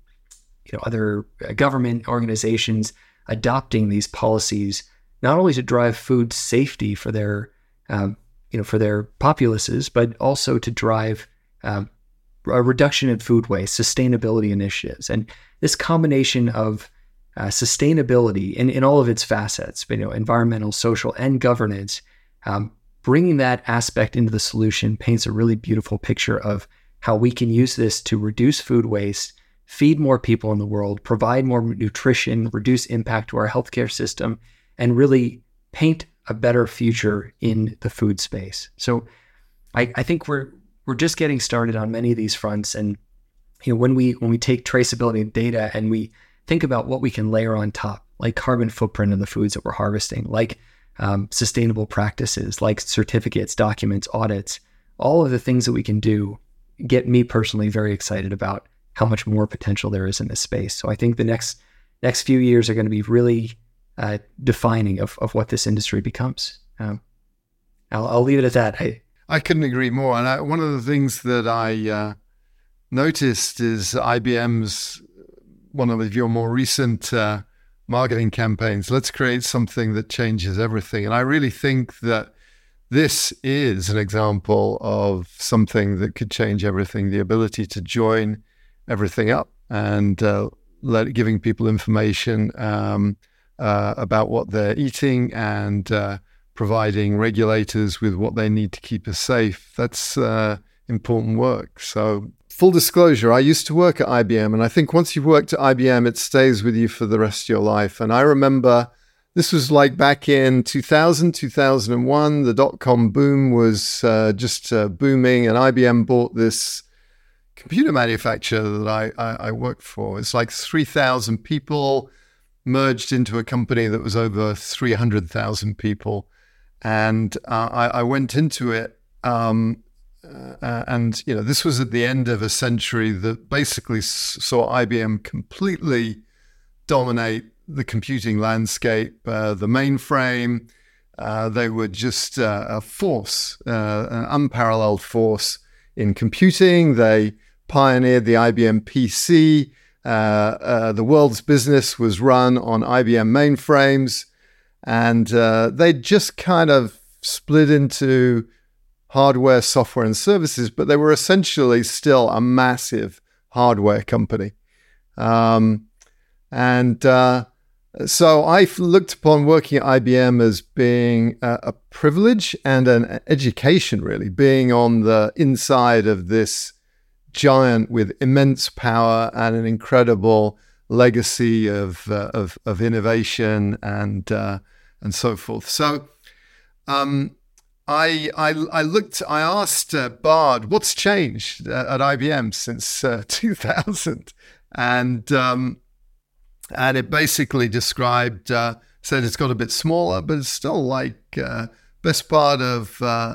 government organizations adopting these policies, not only to drive food safety for their populaces, but also to drive a reduction in food waste, sustainability initiatives. And this combination of sustainability in all of its facets, environmental, social, and governance, bringing that aspect into the solution paints a really beautiful picture of how we can use this to reduce food waste, feed more people in the world, provide more nutrition, reduce impact to our healthcare system, and really paint a better future in the food space. So I think we're just getting started on many of these fronts. And when we take traceability data and we think about what we can layer on top, like carbon footprint of the foods that we're harvesting, like sustainable practices, like certificates, documents, audits, all of the things that we can do get me personally very excited about how much more potential there is in this space. So I think the next few years are going to be really defining of what this industry becomes. I'll leave it at that. I couldn't agree more. And one of the things that I noticed is IBM's, one of your more recent marketing campaigns, let's create something that changes everything. And I really think that this is an example of something that could change everything, the ability to join everything up and giving people information about what they're eating and providing regulators with what they need to keep us safe. That's important work. So full disclosure, I used to work at IBM, and I think once you've worked at IBM, it stays with you for the rest of your life. And I remember this was like back in 2000, 2001, the dot-com boom was just booming, and IBM bought this computer manufacturer that I worked for. It's like 3,000 people merged into a company that was over 300,000 people. And I went into it, and this was at the end of a century that basically saw IBM completely dominate the computing landscape, the mainframe. They were just a force, an unparalleled force in computing. They pioneered the IBM PC. The world's business was run on IBM mainframes, and they just kind of split into hardware, software, and services, but they were essentially still a massive hardware company. So I looked upon working at IBM as being a privilege and an education, really, being on the inside of this giant with immense power and an incredible legacy of innovation and so forth. So I asked Bard, what's changed at IBM since 2000, and it basically described, said it's got a bit smaller, but it's still like best part of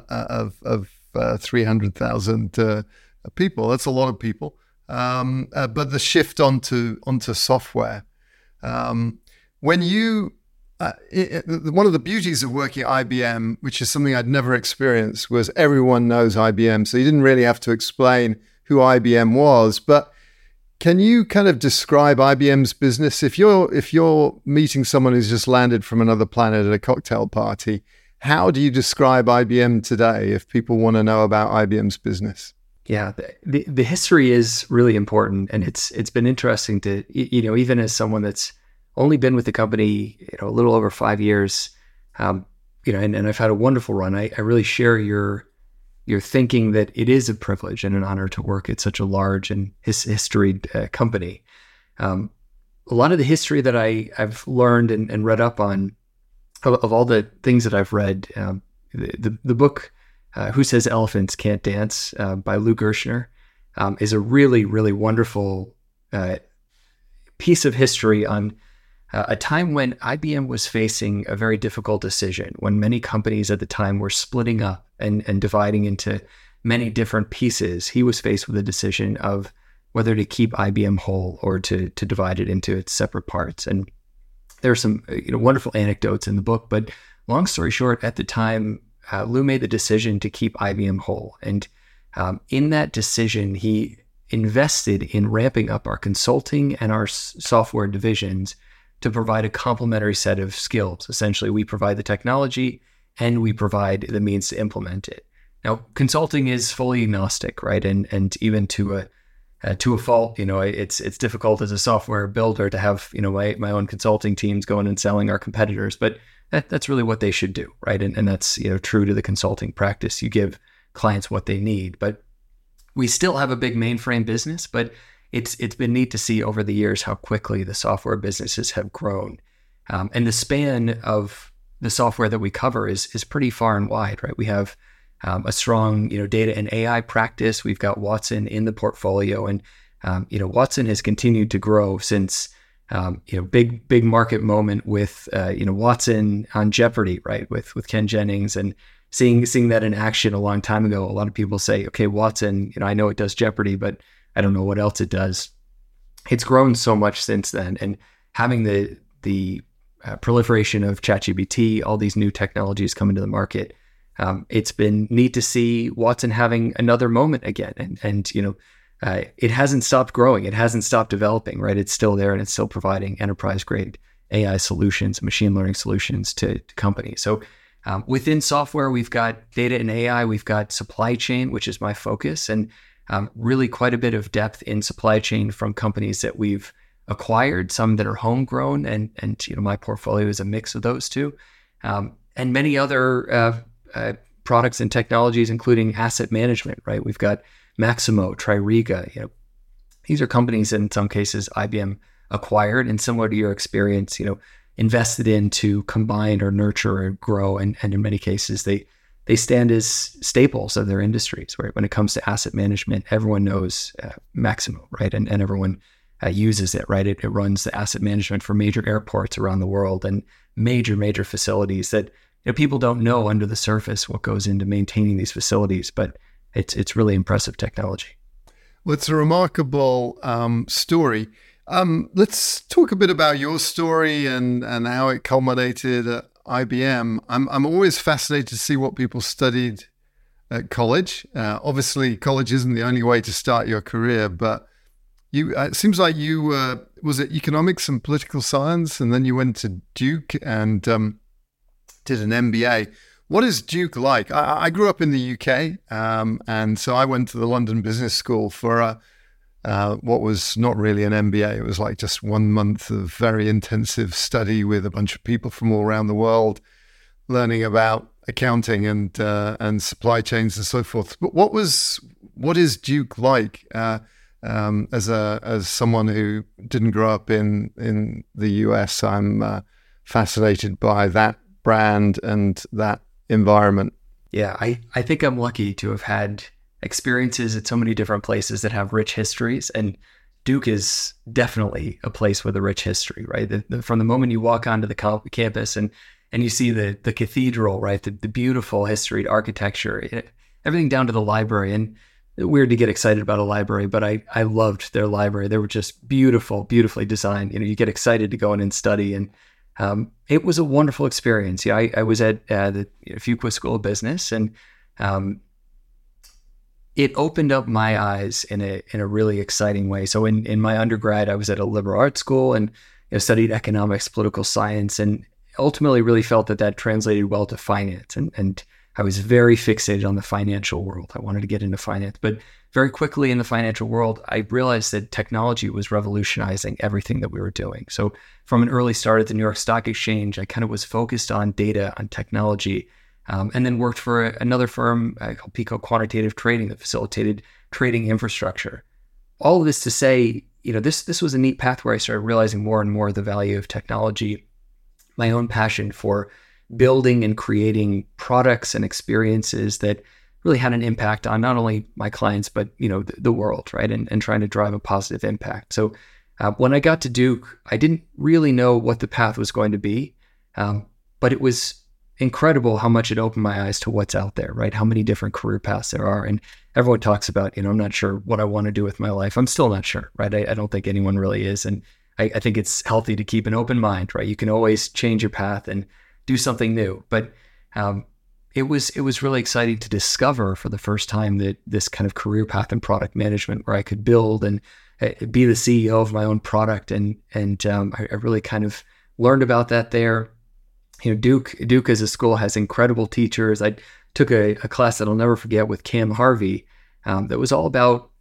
300,000 people. That's a lot of people. But the shift onto software. When you one of the beauties of working at IBM, which is something I'd never experienced, was everyone knows IBM, so you didn't really have to explain who IBM was, but can you kind of describe IBM's business? If you're meeting someone who's just landed from another planet at a cocktail party, how do you describe IBM today if people want to know about IBM's business? Yeah, the history is really important, and it's been interesting to, even as someone that's only been with the company, a little over 5 years, and I've had a wonderful run. I really share your thinking that it is a privilege and an honor to work at such a large and historied company. A lot of the history that I've learned and read up on, of all the things that I've read, the book Who Says Elephants Can't Dance by Lou Gerstner is a really, really wonderful piece of history on a time when IBM was facing a very difficult decision, when many companies at the time were splitting up and dividing into many different pieces. He was faced with a decision of whether to keep IBM whole or to divide it into its separate parts. And there are some wonderful anecdotes in the book, but long story short, at the time, Lou made the decision to keep IBM whole. And in that decision, he invested in ramping up our consulting and our software divisions to provide a complementary set of skills. Essentially, we provide the technology and we provide the means to implement it. Now, consulting is fully agnostic, right? And even to a fault, it's difficult as a software builder to have my own consulting teams going and selling our competitors, but that's really what they should do, right? And that's true to the consulting practice. You give clients what they need, but we still have a big mainframe business, but it's been neat to see over the years how quickly the software businesses have grown. And the span of the software that we cover is pretty far and wide, right? We have a strong, data and AI practice. We've got Watson in the portfolio, and Watson has continued to grow since big market moment with Watson on Jeopardy, right? With Ken Jennings, and seeing that in action a long time ago. A lot of people say, okay, Watson, I know it does Jeopardy, but I don't know what else it does. It's grown so much since then, and having the proliferation of ChatGPT, all these new technologies coming to the market, it's been neat to see Watson having another moment again, and it hasn't stopped growing, it hasn't stopped developing, right? It's still there, and it's still providing enterprise grade AI solutions, machine learning solutions to companies. So within software, we've got data and AI, we've got supply chain, which is my focus, and really quite a bit of depth in supply chain from companies that we've acquired, some that are homegrown, and my portfolio is a mix of those two, and many other products and technologies, including asset management, right? We've got Maximo, Tririga. These are companies in some cases IBM acquired, and similar to your experience, invested in to combine or nurture or grow, and in many cases they stand as staples of their industries, right? When it comes to asset management, everyone knows Maximo, right? And everyone uses it, right? It runs the asset management for major airports around the world and major facilities that people don't know under the surface what goes into maintaining these facilities, but it's really impressive technology. Well, it's a remarkable story. Let's talk a bit about your story and how it culminated at IBM. I'm always fascinated to see what people studied at college. Obviously, college isn't the only way to start your career, but it seems like you was it economics and political science, and then you went to Duke and did an MBA. What is Duke like? I grew up in the UK, and so I went to the London Business School for what was not really an MBA. It was like just 1 month of very intensive study with a bunch of people from all around the world, learning about accounting and supply chains and so forth. But what is Duke like as someone who didn't grow up in the US? I'm fascinated by that brand and that environment. Yeah, I think I'm lucky to have had experiences at so many different places that have rich histories, and Duke is definitely a place with a rich history, right? From the moment you walk onto the campus and you see the cathedral, right? The beautiful history, architecture, everything down to the library. And weird to get excited about a library, but I loved their library. They were just beautifully designed. You get excited to go in and study, and it was a wonderful experience. Yeah, I was at the Fuqua School of Business, and it opened up my eyes in a really exciting way. So in my undergrad, I was at a liberal arts school and studied economics, political science, and ultimately really felt that translated well to finance. And I was very fixated on the financial world. I wanted to get into finance, but very quickly in the financial world, I realized that technology was revolutionizing everything that we were doing. So from an early start at the New York Stock Exchange, I kind of was focused on data, on technology, and then worked for another firm called Pico Quantitative Trading that facilitated trading infrastructure. All of this to say, this was a neat path where I started realizing more and more the value of technology, my own passion for building and creating products and experiences that really had an impact on not only my clients, but the world, right? And trying to drive a positive impact. So when I got to Duke, I didn't really know what the path was going to be, but it was incredible how much it opened my eyes to what's out there, right? How many different career paths there are. And everyone talks about, I'm not sure what I want to do with my life. I'm still not sure, right? I don't think anyone really is. And I think it's healthy to keep an open mind, right? You can always change your path and do something new. But it was really exciting to discover for the first time that this kind of career path in product management where I could build and be the CEO of my own product. And I really kind of learned about that there. Duke as a school has incredible teachers. I took a class that I'll never forget with Cam Harvey that was all about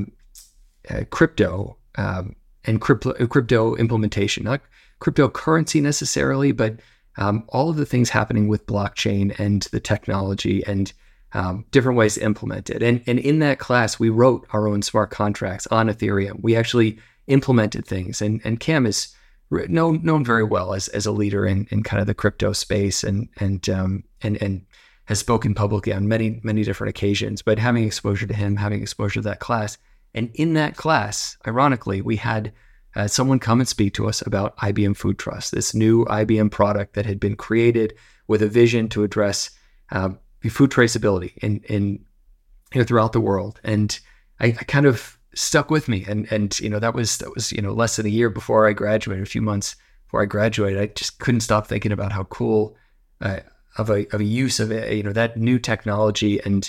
crypto and crypto implementation, not cryptocurrency necessarily, but all of the things happening with blockchain and the technology and different ways to implement it. And in that class, we wrote our own smart contracts on Ethereum. We actually implemented things. And Cam is known very well as a leader in kind of the crypto space and has spoken publicly on many different occasions. But having exposure to him, having exposure to that class, and in that class, ironically, we had someone come and speak to us about IBM Food Trust, this new IBM product that had been created with a vision to address food traceability in throughout the world. And I kind of stuck with me, and that was less than a year before I graduated, a few months before I graduated. I just couldn't stop thinking about how cool of a use of that new technology, and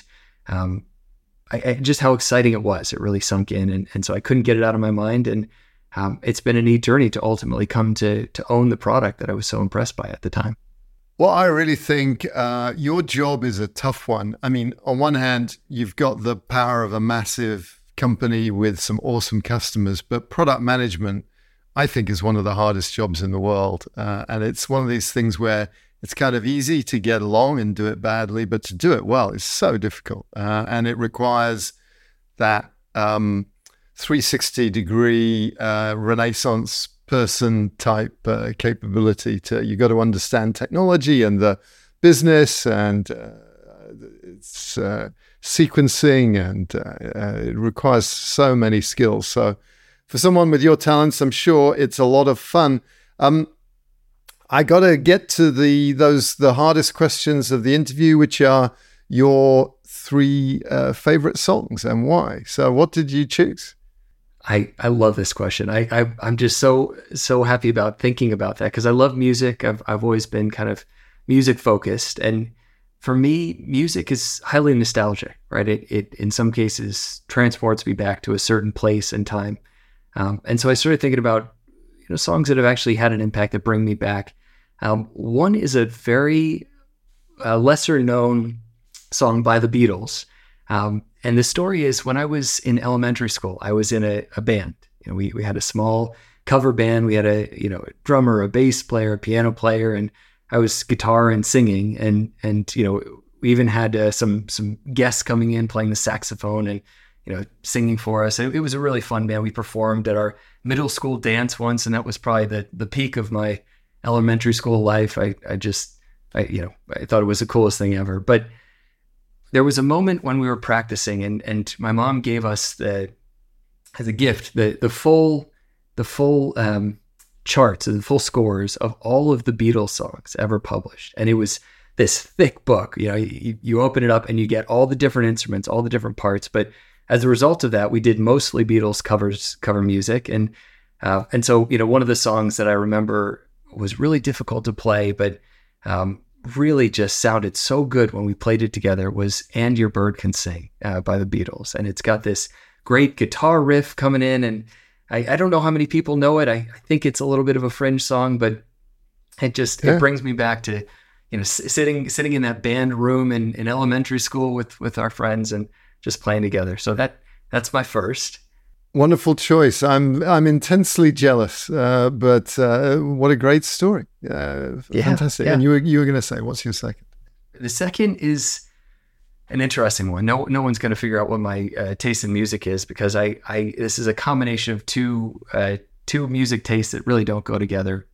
just how exciting it was. It really sunk in, and so I couldn't get it out of my mind. And it's been a neat journey to ultimately come to own the product that I was so impressed by at the time. Well, I really think your job is a tough one. I mean, on one hand, you've got the power of a massive company with some awesome customers, but product management, I think, is one of the hardest jobs in the world. And it's one of these things where it's kind of easy to get along and do it badly, but to do it well is so difficult. And it requires that 360-degree Renaissance person type capability. You got to understand technology and the business and it's sequencing, and it requires so many skills. So for someone with your talents, I'm sure it's a lot of fun. I got to get to the hardest questions of the interview, which are your 3 favorite songs and why. So what did you choose? I love this question. I'm just so happy about thinking about that because I love music. I've always been kind of music focused, and for me, music is highly nostalgic, right? It in some cases transports me back to a certain place and time, and so I started thinking about songs that have actually had an impact that bring me back. One is a very lesser known song by the Beatles. And the story is when I was in elementary school, I was in a band. We had a small cover band. We had a drummer, a bass player, a piano player, and I was guitar and singing. And we even had some guests coming in playing the saxophone and singing for us. It was a really fun band. We performed at our middle school dance once, and that was probably the peak of my elementary school life. I thought it was the coolest thing ever. But there was a moment when we were practicing, and my mom gave us as a gift the full charts and the full scores of all of the Beatles songs ever published, and it was this thick book. You open it up and you get all the different instruments, all the different parts. But as a result of that, we did mostly Beatles cover music, and so one of the songs that I remember was really difficult to play, but really just sounded so good when we played it together was "And Your Bird Can Sing" by the Beatles. And it's got this great guitar riff coming in, and I don't know how many people know it. I think it's a little bit of a fringe song, but it brings me back to sitting in that band room in elementary school with our friends and just playing together. So that's my first. Wonderful choice. I'm intensely jealous, but what a great story. Fantastic. Yeah. And you were going to say, what's your second? The second is an interesting one. No one's going to figure out what my taste in music is because this is a combination of two music tastes that really don't go together.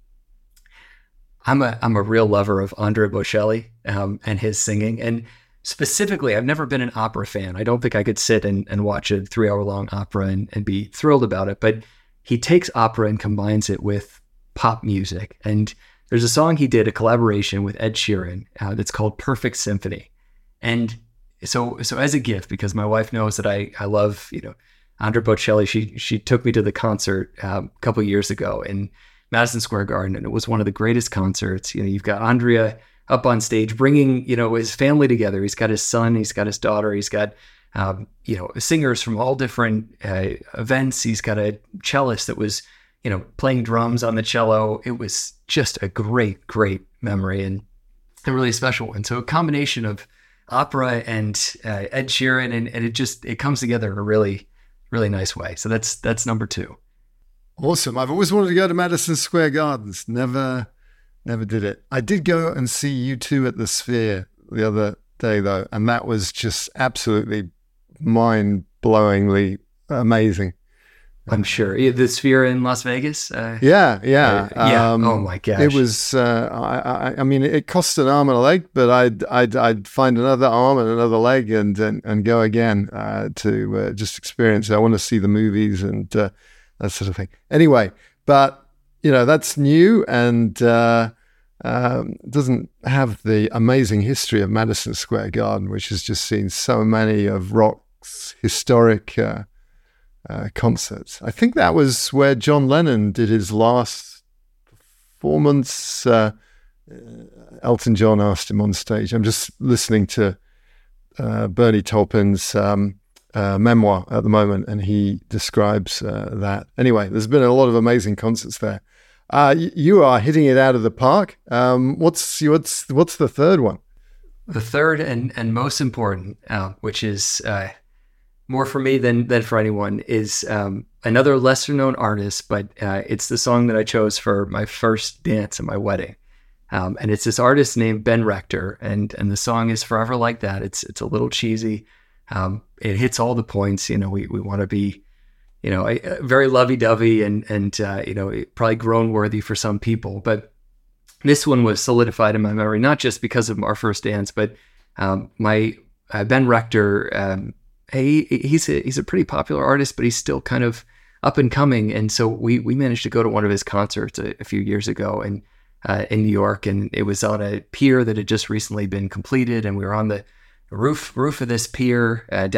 I'm a real lover of Andrea Bocelli and his singing, and specifically, I've never been an opera fan. I don't think I could sit and watch a 3-hour-long opera and be thrilled about it. But he takes opera and combines it with pop music. And there's a song he did, a collaboration with Ed Sheeran, that's called Perfect Symphony. And so as a gift, because my wife knows that I love, Andrea Bocelli, she took me to the concert a couple of years ago in Madison Square Garden. And it was one of the greatest concerts. You've got Andrea up on stage, bringing, his family together. He's got his son, he's got his daughter, he's got, singers from all different events. He's got a cellist that was, playing drums on the cello. It was just a great, great memory and a really special one. So a combination of opera and Ed Sheeran, and it comes together in a really, really nice way. So that's number two. Awesome. I've always wanted to go to Madison Square Gardens. Never did it. I did go and see U2 at the Sphere the other day, though, and that was just absolutely mind-blowingly amazing. I'm sure. The Sphere in Las Vegas? Yeah. Oh, my gosh. It was, I mean, it cost an arm and a leg, but I'd find another arm and another leg and go again to just experience it. I want to see the movies and that sort of thing. Anyway, but, that's new and doesn't have the amazing history of Madison Square Garden, which has just seen so many of rock's historic concerts. I think that was where John Lennon did his last performance. Elton John asked him on stage. I'm just listening to Bernie Taupin's memoir at the moment, and he describes that. Anyway, there's been a lot of amazing concerts there. You are hitting it out of the park. What's the third one? The third and most important, which is more for me than for anyone, is another lesser known artist, but it's the song that I chose for my first dance at my wedding. And it's this artist named Ben Rector, and the song is Forever Like That. It's a little cheesy. It hits all the points. We want to be, very lovey-dovey and probably groan worthy for some people. But this one was solidified in my memory, not just because of our first dance, but my Ben Rector, he's a pretty popular artist, but he's still kind of up and coming. And so we managed to go to one of his concerts a few years ago in New York, and it was on a pier that had just recently been completed, and we were on the roof of this pier down in the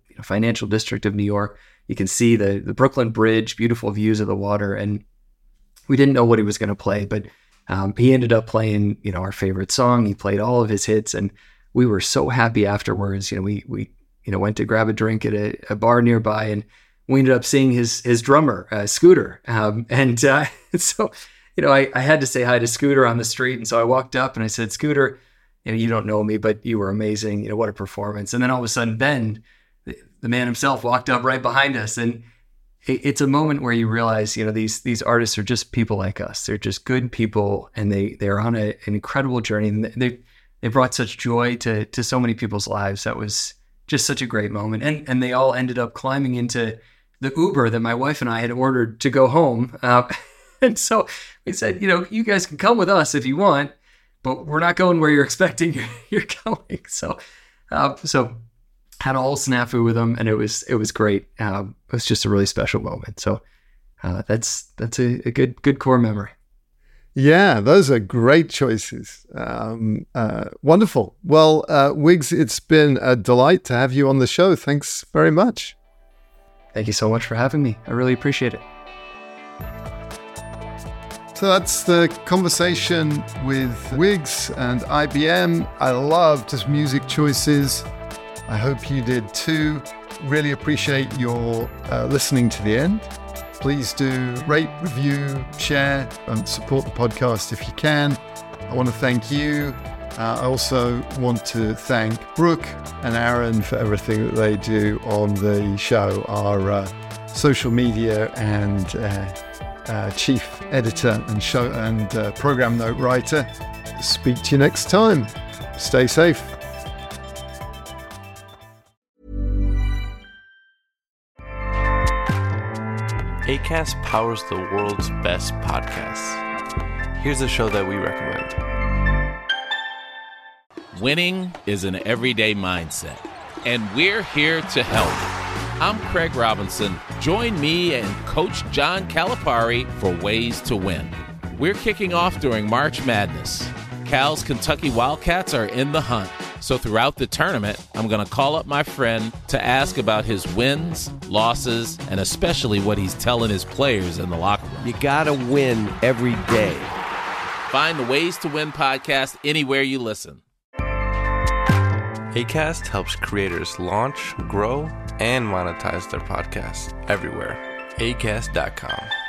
financial district of New York. You can see the Brooklyn Bridge, beautiful views of the water. And we didn't know what he was going to play, but he ended up playing, our favorite song. He played all of his hits, and we were so happy afterwards. We went to grab a drink at a bar nearby, and we ended up seeing his drummer, Scooter. So, I had to say hi to Scooter on the street. And so I walked up and I said, Scooter, you don't know me, but you were amazing. What a performance. And then all of a sudden, Ben, the man himself, walked up right behind us. And it's a moment where you realize, these artists are just people like us. They're just good people, and they're on an incredible journey. And they brought such joy to so many people's lives. That was just such a great moment. And they all ended up climbing into the Uber that my wife and I had ordered to go home. And so we said, you guys can come with us if you want, but we're not going where you're expecting you're going. So had a whole snafu with them, and it was great. It was just a really special moment. So that's a good core memory. Yeah, those are great choices. Wonderful. Well, Wiggs, it's been a delight to have you on the show. Thanks very much. Thank you so much for having me. I really appreciate it. So that's the conversation with Wiggs and IBM. I loved his music choices. I hope you did too. Really appreciate your listening to the end. Please do rate, review, share, and support the podcast if you can. I want to thank you. I also want to thank Brooke and Aaron for everything that they do on the show, our social media and chief editor and show and program note writer. Speak to you next time. Stay safe. Acast powers the world's best podcasts. Here's a show that we recommend. Winning is an everyday mindset, and we're here to help. I'm Craig Robinson. Join me and Coach John Calipari for Ways to Win. We're kicking off during March Madness. Cal's Kentucky Wildcats are in the hunt. So throughout the tournament, I'm going to call up my friend to ask about his wins, losses, and especially what he's telling his players in the locker room. You got to win every day. Find the Ways to Win podcast anywhere you listen. Acast helps creators launch, grow, and monetize their podcasts everywhere. Acast.com.